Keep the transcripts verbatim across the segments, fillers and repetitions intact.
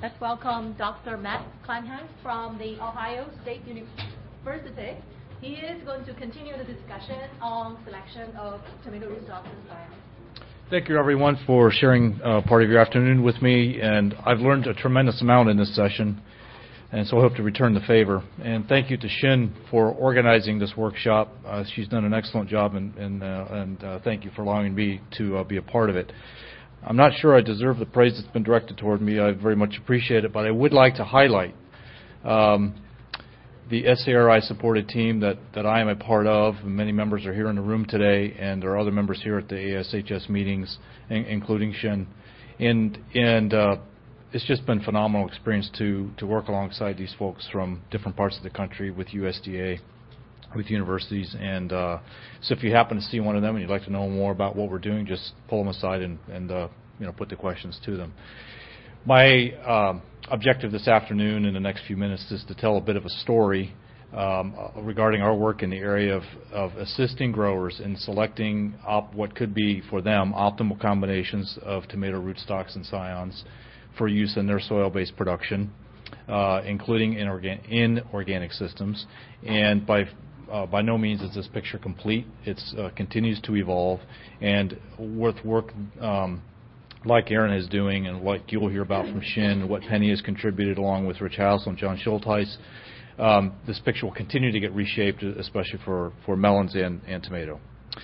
Let's welcome Doctor Matt Kleinhans from the Ohio State University. He is going to continue the discussion on selection of tomato rootstocks and scions. Thank you, everyone, for sharing uh, part of your afternoon with me. And I've learned a tremendous amount in this session, and so I hope to return the favor. And thank you to Shin for organizing this workshop. Uh, she's done an excellent job, and, and, uh, and uh, thank you for allowing me to uh, be a part of it. I'm not sure I deserve the praise that's been directed toward me. I very much appreciate it, but I would like to highlight um, the S A R I-supported team that, that I am a part of. Many members are here in the room today, and there are other members here at the A S H S meetings, in, including Shin. And, and uh, it's just been a phenomenal experience to, to work alongside these folks from different parts of the country with U S D A, with universities. And uh, so if you happen to see one of them and you'd like to know more about what we're doing, just pull them aside and, and uh, you know, put the questions to them. My um, objective this afternoon in the next few minutes is to tell a bit of a story um, uh, regarding our work in the area of, of assisting growers in selecting op what could be for them optimal combinations of tomato rootstocks and scions for use in their soil-based production, uh, including in, organ in organic systems. And by Uh, by no means is this picture complete. It uh, continues to evolve, and with work um, like Aaron is doing and what you'll hear about from Shin, what Penny has contributed along with Rich Hassel and John Schultheis, um, this picture will continue to get reshaped, especially for, for melons and, and tomato.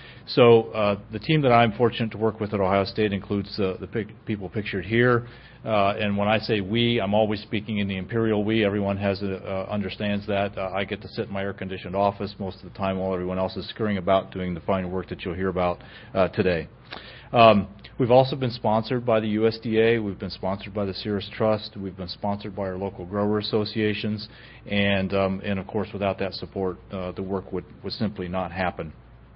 So uh, the team that I'm fortunate to work with at Ohio State includes uh, the pic people pictured here. Uh, and when I say we, I'm always speaking in the imperial we. Everyone has a, uh, understands that. Uh, I get to sit in my air-conditioned office most of the time while everyone else is scurrying about doing the fine work that you'll hear about uh, today. Um, we've also been sponsored by the U S D A. We've been sponsored by the Cirrus Trust. We've been sponsored by our local grower associations. And, um, and of course, without that support, uh, the work would, would simply not happen.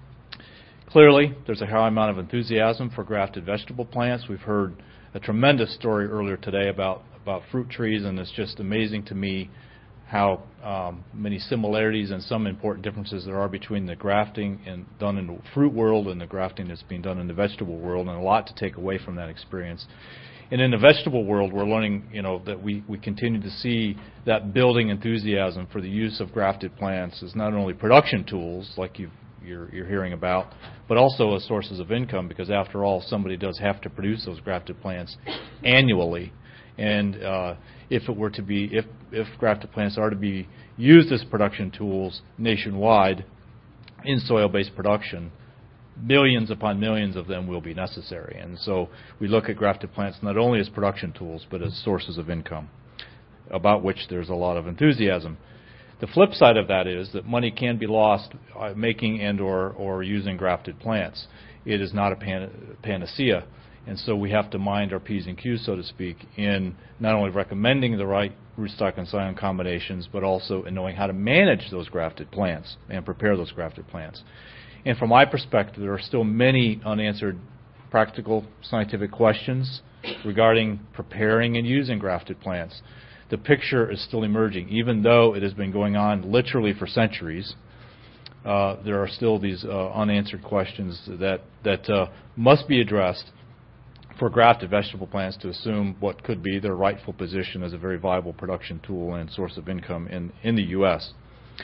Clearly, there's a high amount of enthusiasm for grafted vegetable plants. We've heard a tremendous story earlier today about, about fruit trees, and it's just amazing to me how um, many similarities and some important differences there are between the grafting and done in the fruit world and the grafting that's being done in the vegetable world, and a lot to take away from that experience. And in the vegetable world, we're learning, you know, that we, we continue to see that building enthusiasm for the use of grafted plants as not only production tools, like you've You're, you're hearing about, but also as sources of income, because after all, somebody does have to produce those grafted plants annually. And uh, if it were to be, if, if grafted plants are to be used as production tools nationwide in soil-based production, millions upon millions of them will be necessary. And so we look at grafted plants not only as production tools, but as sources of income, about which there's a lot of enthusiasm. The flip side of that is that money can be lost uh, making and or, or using grafted plants. It is not a pan panacea. And so we have to mind our P's and Q's, so to speak, in not only recommending the right rootstock and scion combinations, but also in knowing how to manage those grafted plants and prepare those grafted plants. And from my perspective, there are still many unanswered practical scientific questions regarding preparing and using grafted plants. The picture is still emerging. Even though it has been going on literally for centuries, uh, there are still these uh, unanswered questions that, that uh, must be addressed for grafted vegetable plants to assume what could be their rightful position as a very viable production tool and source of income in, in the U S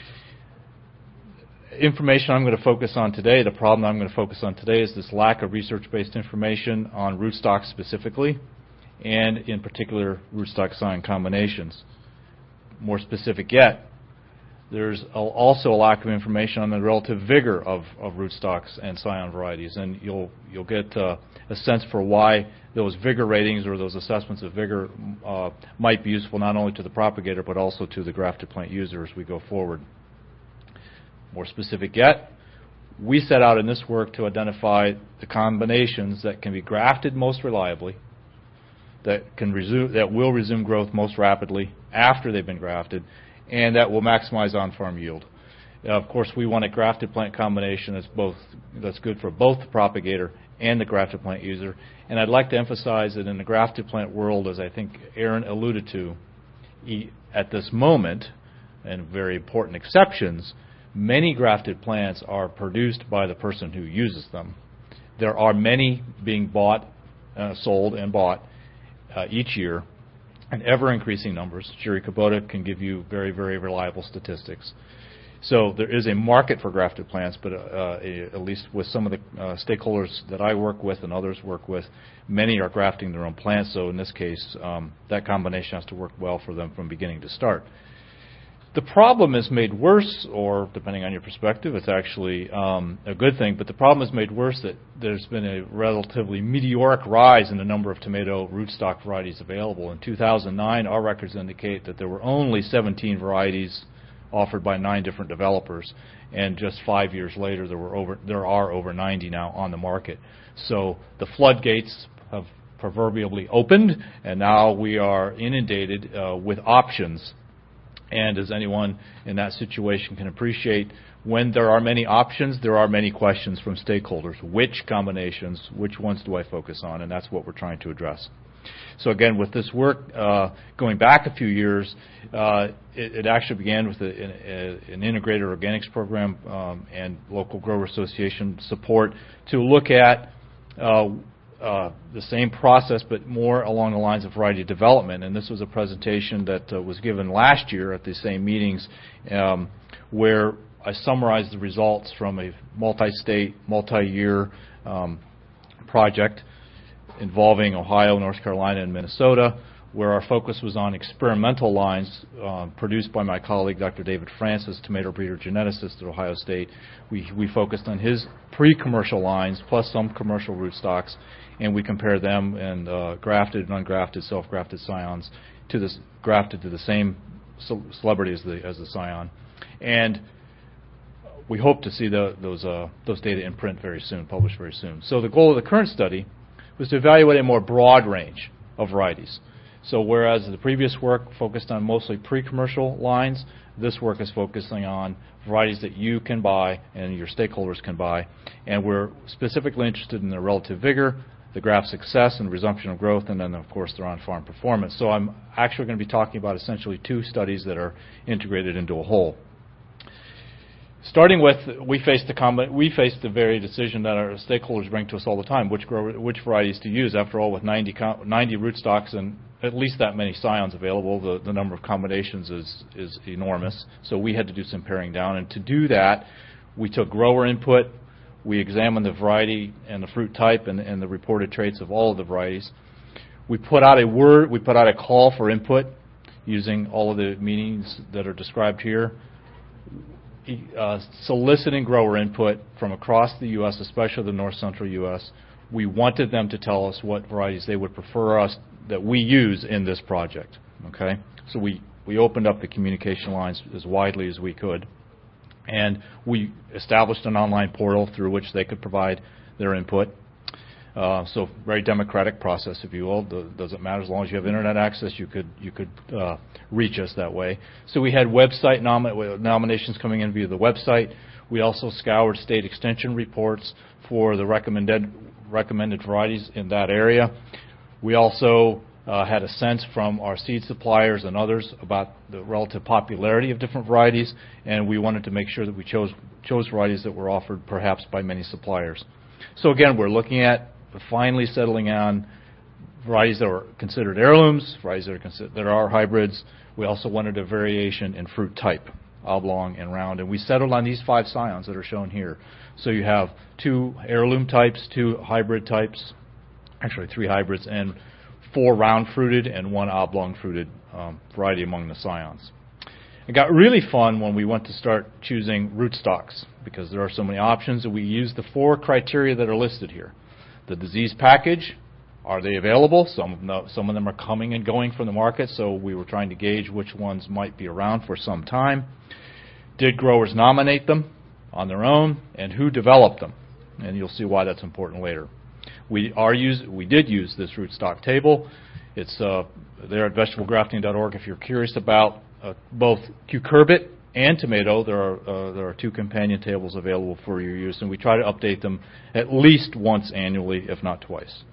Information I'm going to focus on today, the problem I'm going to focus on today is this lack of research-based information on rootstocks specifically, and in particular rootstock scion combinations. More specific yet, there's also a lack of information on the relative vigor of, of rootstocks and scion varieties, and you'll you'll get uh, a sense for why those vigor ratings or those assessments of vigor uh, might be useful not only to the propagator but also to the grafted plant user as we go forward. More specific yet, we set out in this work to identify the combinations that can be grafted most reliably, that can resume, that will resume growth most rapidly after they've been grafted, and that will maximize on-farm yield. Uh, of course, we want a grafted plant combination that's both that's good for both the propagator and the grafted plant user. And I'd like to emphasize that in the grafted plant world, as I think Aaron alluded to, he, at this moment, and very important exceptions, many grafted plants are produced by the person who uses them. There are many being bought, uh, sold, and bought Uh, each year, in ever-increasing numbers. Jerry Kubota can give you very, very reliable statistics. So there is a market for grafted plants, but uh, a, at least with some of the uh, stakeholders that I work with and others work with, many are grafting their own plants. So in this case, um, that combination has to work well for them from beginning to start. The problem is made worse, or depending on your perspective, it's actually um, a good thing, but the problem is made worse that there's been a relatively meteoric rise in the number of tomato rootstock varieties available. In two thousand nine, our records indicate that there were only seventeen varieties offered by nine different developers, and just five years later there were over there are over ninety now on the market. So the floodgates have proverbially opened, and now we are inundated uh, with options. And as anyone in that situation can appreciate, when there are many options, there are many questions from stakeholders. Which combinations, which ones do I focus on? And that's what we're trying to address. So again, with this work uh, going back a few years, uh, it, it actually began with a, a, an integrated organics program um, and local grower association support to look at uh, uh, the same process, but more along the lines of variety development. And this was a presentation that uh, was given last year at the same meetings, um, where I summarized the results from a multi-state, multi-year um, project involving Ohio, North Carolina, and Minnesota, where our focus was on experimental lines uh, produced by my colleague, Doctor David Francis, tomato breeder geneticist at Ohio State. We, we focused on his pre-commercial lines plus some commercial rootstocks, and we compared them and uh, grafted and ungrafted, self-grafted scions to this grafted to the same celebrity as the as the scion, and we hope to see the, those uh, those data in print very soon, published very soon. So the goal of the current study was to evaluate a more broad range of varieties. So whereas the previous work focused on mostly pre-commercial lines, this work is focusing on varieties that you can buy and your stakeholders can buy. And we're specifically interested in their relative vigor, the graft success and resumption of growth, and then, of course, their on-farm performance. So I'm actually going to be talking about essentially two studies that are integrated into a whole. Starting with, we face the com- we face the very decision that our stakeholders bring to us all the time: which grow, which varieties to use. After all, with ninety, com- ninety rootstocks and at least that many scions available, the, the number of combinations is is enormous. So we had to do some paring down, and to do that, we took grower input. We examined the variety and the fruit type and, and the reported traits of all of the varieties. We put out a word. We put out a call for input using all of the meanings that are described here. Uh, soliciting grower input from across the U S, especially the north central U S. We wanted them to tell us what varieties they would prefer us that we use in this project. Okay, so we, we opened up the communication lines as widely as we could, and we established an online portal through which they could provide their input. Uh, so very democratic process, if you will. The, doesn't matter, as long as you have internet access, you could you could uh, reach us that way. So we had website nom- nominations coming in via the website. We also scoured state extension reports for the recommended recommended varieties in that area. We also uh, had a sense from our seed suppliers and others about the relative popularity of different varieties, and we wanted to make sure that we chose chose varieties that were offered perhaps by many suppliers. So again, we're looking at finally settling on varieties that are considered heirlooms, varieties that are, considered, that are hybrids. We also wanted a variation in fruit type, oblong and round, and we settled on these five scions that are shown here. So you have two heirloom types, two hybrid types, actually three hybrids, and four round-fruited and one oblong-fruited um, variety among the scions. It got really fun when we went to start choosing rootstocks, because there are so many options, and we used the four criteria that are listed here. The disease package, are they available? Some of, them, some of them are coming and going from the market, so we were trying to gauge which ones might be around for some time. Did growers nominate them on their own, and who developed them? And you'll see why that's important later. We are use, we did use this rootstock table. It's uh, there at vegetable grafting dot org if you're curious about uh, both cucurbit and tomato. There are uh, there are two companion tables available for your use, and we try to update them at least once annually, if not twice.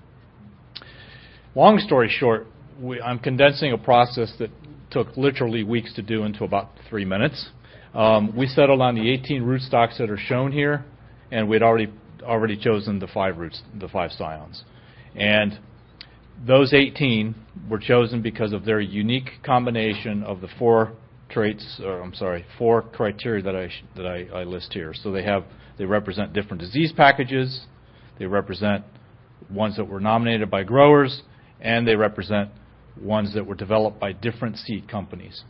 Long story short, we, I'm condensing a process that took literally weeks to do into about three minutes. Um, we settled on the eighteen rootstocks that are shown here, and we'd already already chosen the five roots, the five scions. And those eighteen were chosen because of their unique combination of the four traits, or I'm sorry, four criteria that I that I, I list here. So they have they represent different disease packages, they represent ones that were nominated by growers, and they represent ones that were developed by different seed companies.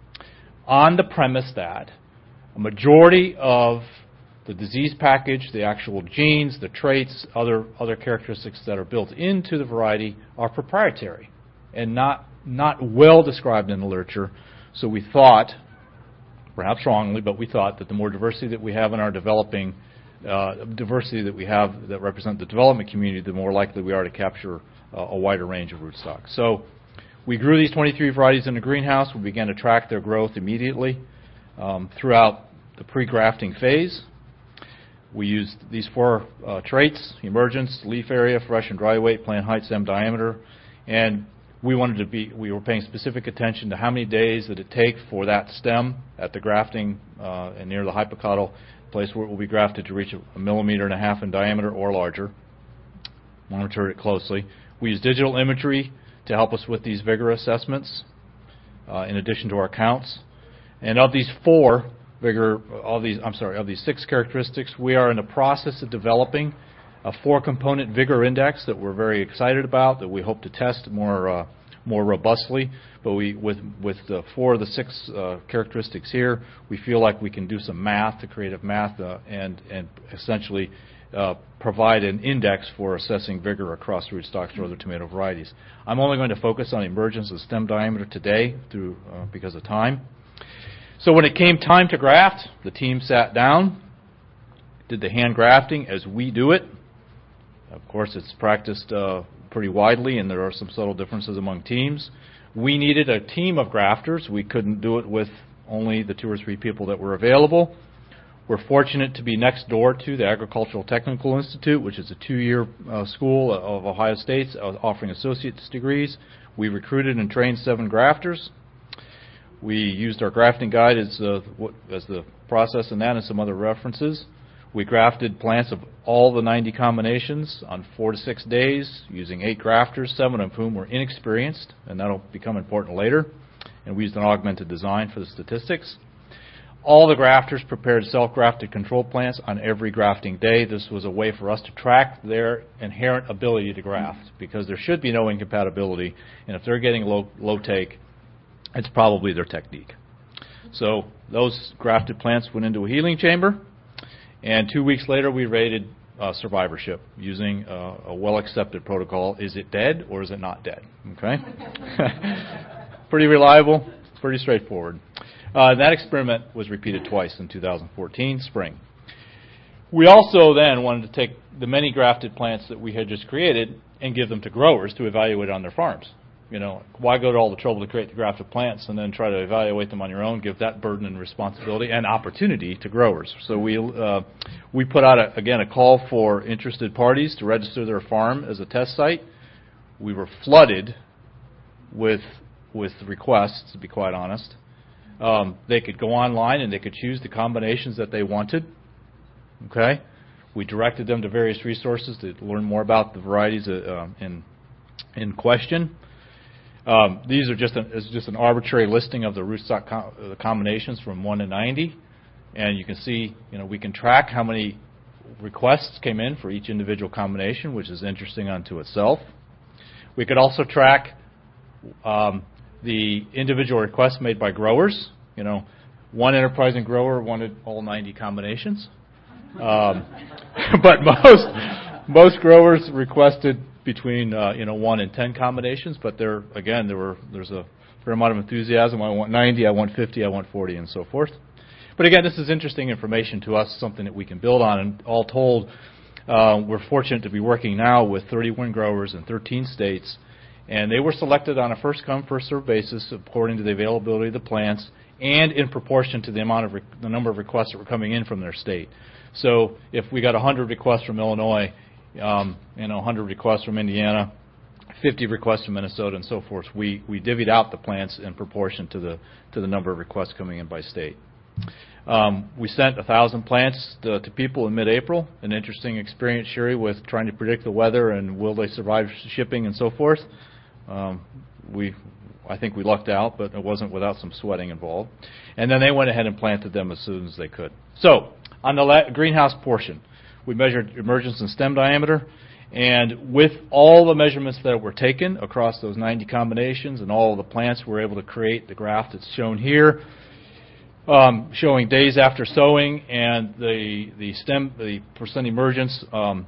On the premise that a majority of the disease package, the actual genes, the traits, other other characteristics that are built into the variety are proprietary and not not well described in the literature. So we thought, perhaps wrongly, but we thought that the more diversity that we have in our developing uh, diversity that we have that represent the development community, the more likely we are to capture uh, a wider range of rootstock. So we grew these twenty-three varieties in the greenhouse. We began to track their growth immediately um, throughout the pre-grafting phase. We used these four uh, traits: emergence, leaf area, fresh and dry weight, plant height, stem diameter, and we wanted to be, we were paying specific attention to how many days did it take for that stem at the grafting uh, and near the hypocotyl place where it will be grafted to reach a, a millimeter and a half in diameter or larger. Monitored it closely. We used digital imagery to help us with these vigor assessments uh, in addition to our counts. And of these four vigor, all these, I'm sorry, of these six characteristics, we are in the process of developing a four-component vigor index that we're very excited about, that we hope to test more uh, more robustly. But we, with with the four of the six uh, characteristics here, we feel like we can do some math, the creative math, uh, and and essentially uh, provide an index for assessing vigor across rootstocks or other tomato varieties. I'm only going to focus on emergence and stem diameter today, through uh, because of time. So when it came time to graft, the team sat down, did the hand grafting as we do it. Of course, it's practiced uh, pretty widely, and there are some subtle differences among teams. We needed a team of grafters. We couldn't do it with only the two or three people that were available. We're fortunate to be next door to the Agricultural Technical Institute, which is a two-year uh, school of Ohio State uh, offering associate's degrees. We recruited and trained seven grafters. We used our grafting guide as, uh, as the process in that and some other references. We grafted plants of all the ninety combinations on four to six days using eight grafters, seven of whom were inexperienced, and that'll become important later. And we used an augmented design for the statistics. All the grafters prepared self-grafted control plants on every grafting day. This was a way for us to track their inherent ability to graft, because there should be no incompatibility, and if they're getting low, low take, it's probably their technique. So those grafted plants went into a healing chamber. And two weeks later, we rated uh, survivorship using uh, a well-accepted protocol. Is it dead or is it not dead? Okay, pretty reliable, pretty straightforward. Uh, that experiment was repeated twice in two thousand fourteen, spring. We also then wanted to take the many grafted plants that we had just created and give them to growers to evaluate on their farms. You know, why go to all the trouble to create the grafted plants and then try to evaluate them on your own, give that burden and responsibility and opportunity to growers. So we uh, we put out, a, again, a call for interested parties to register their farm as a test site. We were flooded with with requests, to be quite honest. Um, they could go online and they could choose the combinations that they wanted. Okay? We directed them to various resources to learn more about the varieties uh, in in question. Um, these are just an, it's just an arbitrary listing of the rootstock com the combinations from one to ninety, and you can see, you know, we can track how many requests came in for each individual combination, which is interesting unto itself. We could also track um, the individual requests made by growers. You know, one enterprising grower wanted all ninety combinations, um, but most most growers requested between uh, you know one and ten combinations, but there again there were there's a fair amount of enthusiasm. I want ninety, I want fifty, I want forty, and so forth. But again, this is interesting information to us, something that we can build on. And all told, uh, we're fortunate to be working now with thirty-one growers in thirteen states, and they were selected on a first-come, first-served basis according to the availability of the plants and in proportion to the amount of the number of requests that were coming in from their state. So if we got one hundred requests from Illinois, Um, you know, one hundred requests from Indiana, fifty requests from Minnesota, and so forth. We we divvied out the plants in proportion to the to the number of requests coming in by state. Um, we sent one thousand plants to, to people in mid-April, an interesting experience, Sherry, with trying to predict the weather and will they survive shipping and so forth. Um, we, I think we lucked out, but it wasn't without some sweating involved. And then they went ahead and planted them as soon as they could. So, on the la- greenhouse portion, we measured emergence and stem diameter, and with all the measurements that were taken across those ninety combinations and all of the plants, we were able to create the graph that's shown here, um, showing days after sowing and the the stem, the percent emergence um,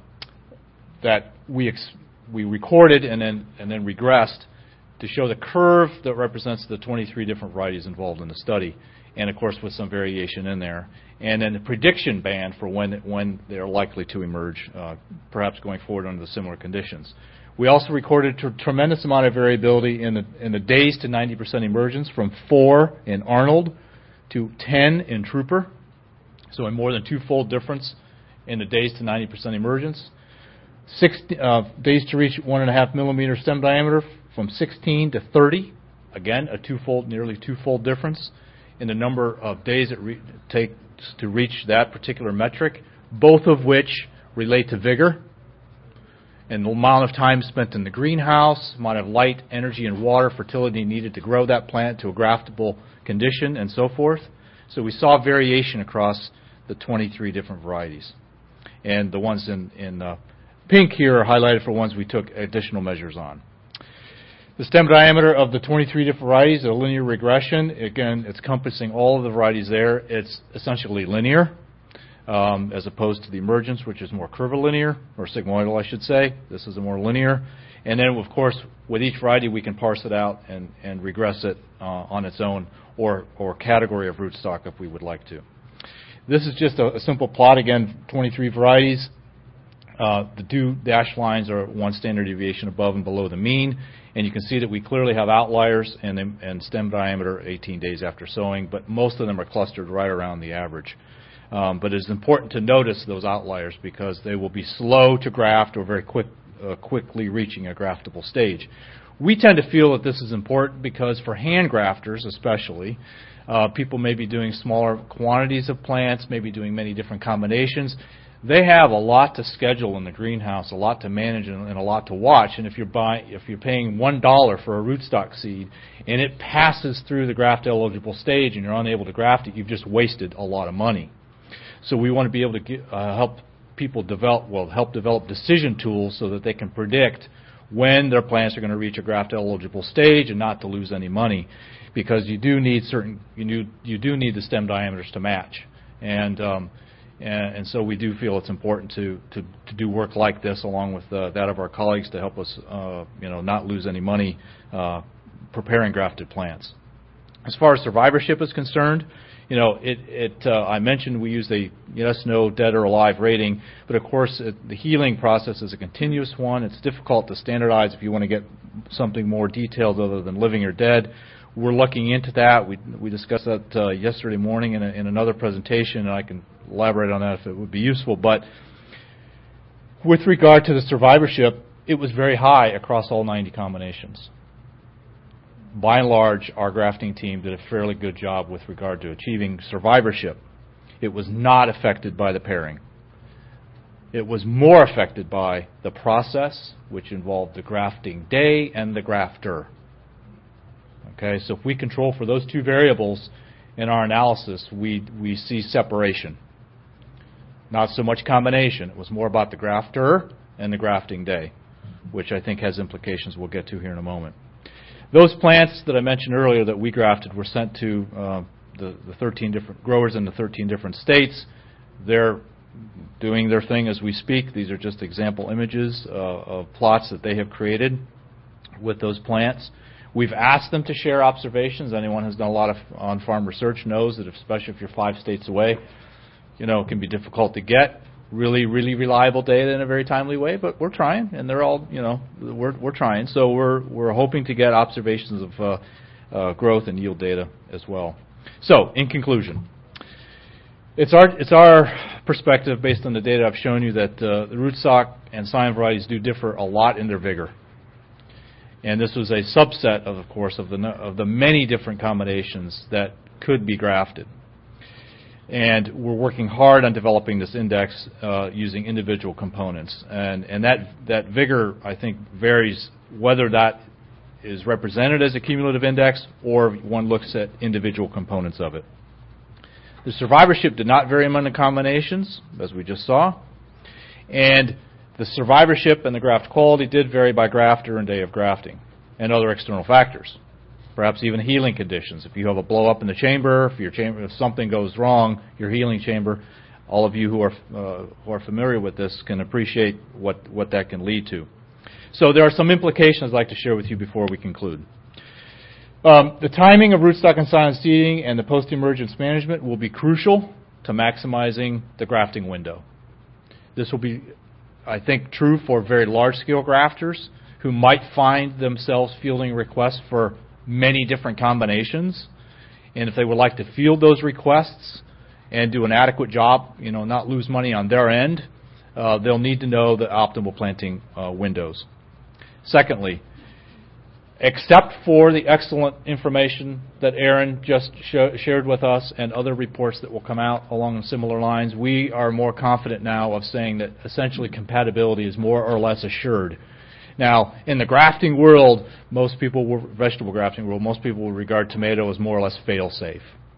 that we ex- we recorded and then and then regressed to show the curve that represents the twenty-three different varieties involved in the study, and of course with some variation in there, and then the prediction band for when when they're likely to emerge, uh, perhaps going forward under the similar conditions. We also recorded a tremendous amount of variability in the in the days to ninety percent emergence, from four in Arnold to ten in Trooper, so a more than two-fold difference in the days to ninety percent emergence. Six uh, days to reach one and a half millimeter stem diameter, from sixteen to thirty, again a twofold, nearly twofold difference in the number of days it re- takes to reach that particular metric, both of which relate to vigor and the amount of time spent in the greenhouse, amount of light, energy, and water, fertility needed to grow that plant to a graftable condition, and so forth. So we saw variation across the twenty-three different varieties. And the ones in, in uh, pink here are highlighted for ones we took additional measures on. The stem diameter of the twenty-three different varieties, a linear regression. Again, it's encompassing all of the varieties there. It's essentially linear, um, as opposed to the emergence, which is more curvilinear, or sigmoidal, I should say. This is a more linear. And then, of course, with each variety, we can parse it out and, and regress it uh, on its own, or, or category of rootstock if we would like to. This is just a, a simple plot. Again, twenty-three varieties. Uh, the two dashed lines are one standard deviation above and below the mean. And you can see that we clearly have outliers and, and stem diameter eighteen days after sowing, but most of them are clustered right around the average. Um, but it's important to notice those outliers because they will be slow to graft or very quick, uh, quickly reaching a graftable stage. We tend to feel that this is important because for hand grafters especially, uh, people may be doing smaller quantities of plants, maybe doing many different combinations. They have a lot to schedule in the greenhouse, a lot to manage, and, and a lot to watch. And if you're buying, if you're paying one dollar for a rootstock seed, and it passes through the graft eligible stage, and you're unable to graft it, you've just wasted a lot of money. So we want to be able to get, uh, help people develop, well, help develop decision tools so that they can predict when their plants are going to reach a graft eligible stage, and not to lose any money, because you do need certain, you do, you do need the stem diameters to match, and um, And, and so we do feel it's important to, to, to do work like this along with uh, that of our colleagues to help us, uh, you know, not lose any money uh, preparing grafted plants. As far as survivorship is concerned, you know, it, it uh, I mentioned we use a yes, no, dead or alive rating, but of course it, the healing process is a continuous one. It's difficult to standardize if you want to get something more detailed other than living or dead. We're looking into that. We we discussed that uh, yesterday morning in, a, in another presentation, and I can elaborate on that if it would be useful. But with regard to the survivorship, it was very high across all ninety combinations. By and large, our grafting team did a fairly good job with regard to achieving survivorship. It was not affected by the pairing. It was more affected by the process, which involved the grafting day and the grafter. Okay, so if we control for those two variables in our analysis, we we see separation. Not so much combination. It was more about the grafter and the grafting day, which I think has implications we'll get to here in a moment. Those plants that I mentioned earlier that we grafted were sent to uh, the, the thirteen different growers in the thirteen different states. They're doing their thing as we speak. These are just example images uh, of plots that they have created with those plants. We've asked them to share observations. Anyone who's done a lot of on-farm research knows that, if, especially if you're five states away, you know, it can be difficult to get really, really reliable data in a very timely way. But we're trying, and they're all, you know, we're we're trying. So we're we're hoping to get observations of uh, uh, growth and yield data as well. So, in conclusion, it's our it's our perspective based on the data I've shown you that uh, the rootstock and scion varieties do differ a lot in their vigor. And this was a subset, of, of course, of the of the many different combinations that could be grafted. And we're working hard on developing this index uh, using individual components. And, and that, that vigor, I think, varies whether that is represented as a cumulative index or one looks at individual components of it. The survivorship did not vary among the combinations, as we just saw. And the survivorship and the graft quality did vary by grafter and day of grafting and other external factors, perhaps even healing conditions. If you have a blow up in the chamber, if your chamber, if something goes wrong, your healing chamber, all of you who are uh, who are familiar with this can appreciate what, what that can lead to. So there are some implications I'd like to share with you before we conclude. Um, the timing of rootstock and silent seeding and the post-emergence management will be crucial to maximizing the grafting window. This will be, I think, true for very large-scale grafters who might find themselves fielding requests for many different combinations. And if they would like to field those requests and do an adequate job, you know, not lose money on their end, uh, they'll need to know the optimal planting uh, windows. Secondly, except for the excellent information that Aaron just sh- shared with us and other reports that will come out along similar lines, we are more confident now of saying that essentially compatibility is more or less assured. Now, in the grafting world, most people, will, vegetable grafting world, most people will regard tomato as more or less fail-safe.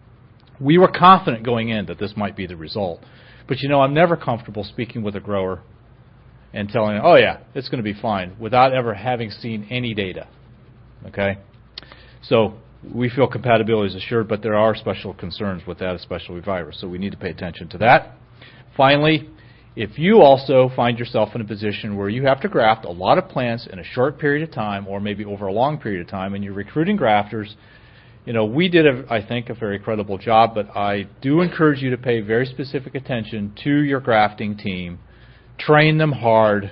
We were confident going in that this might be the result. But, you know, I'm never comfortable speaking with a grower and telling them, oh, yeah, it's going to be fine, without ever having seen any data. Okay? So we feel compatibility is assured, but there are special concerns with that, especially with virus. So we need to pay attention to that. Finally, if you also find yourself in a position where you have to graft a lot of plants in a short period of time or maybe over a long period of time and you're recruiting grafters, you know, we did, a, I think, a very credible job, but I do encourage you to pay very specific attention to your grafting team, train them hard,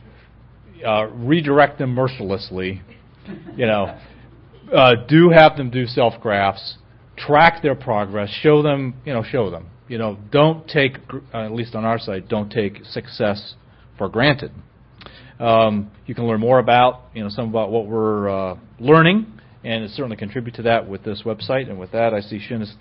uh, redirect them mercilessly, you know, uh, do have them do self-grafts, track their progress, show them, you know, show them. You know, don't take, uh, at least on our side, don't take success for granted. Um, you can learn more about, you know, some about what we're uh, learning, and certainly contribute to that with this website. And with that, I see Shin is